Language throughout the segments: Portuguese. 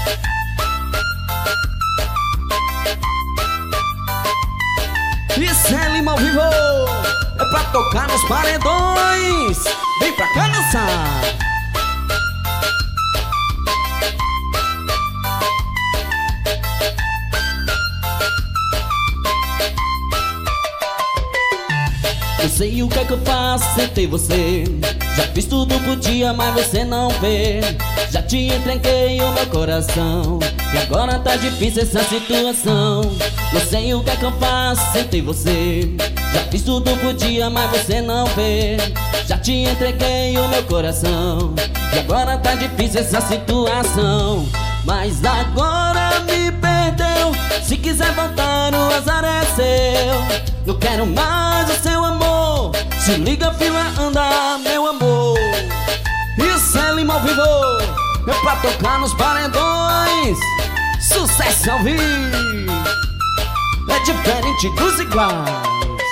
Isso é Lima ao vivo, é pra tocar nos paredões. Vem pra cá dançar. Eu sei o que é que eu faço sem ter você. Já fiz tudo por dia, mas você não vê. Já te entreguei o meu coração e agora tá difícil essa situação. Não sei o que é que eu faço sem ter você. Já fiz tudo por dia, mas você não vê. Já te entreguei o meu coração e agora tá difícil essa situação. Mas agora me perdeu. Se quiser voltar, o azar é seu. Não quero mais o seu amor. Se liga, fila, anda, meu amor. Isso é Lima ao vivo, é pra tocar nos paredões. Sucesso ao vivo, é diferente dos iguais.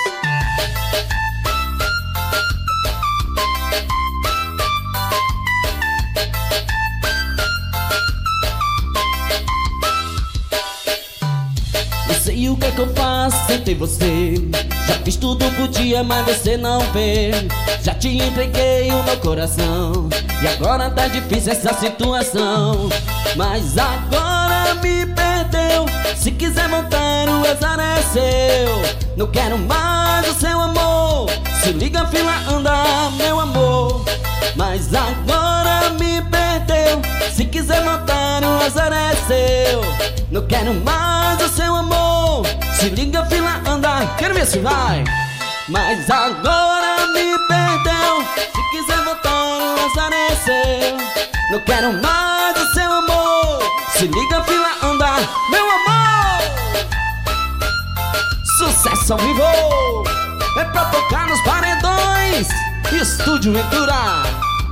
Não sei o que é que eu faço sem ter você. Já fiz tudo por dia, mas você não vê. Já te entreguei o meu coração e agora tá difícil essa situação. Mas agora me perdeu. Se quiser voltar, o azar é seu. Não quero mais o seu amor. Se liga, fila, anda, meu amor. Mas agora me perdeu. Se quiser voltar, o azar é seu. Não quero mais o seu amor. Se liga, fila, anda. Quero ver se vai. Mas agora me perdeu. Se quiser voltar, o azar é seu. Não quero mais o seu amor. Se liga, fila, anda, meu amor. Sucesso ao vivo, é pra tocar nos paredões. Estúdio Ventura.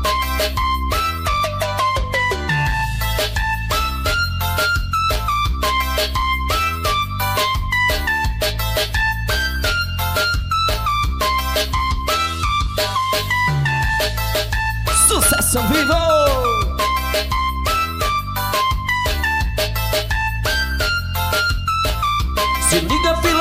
Sucesso ao vivo. Se liga, fila,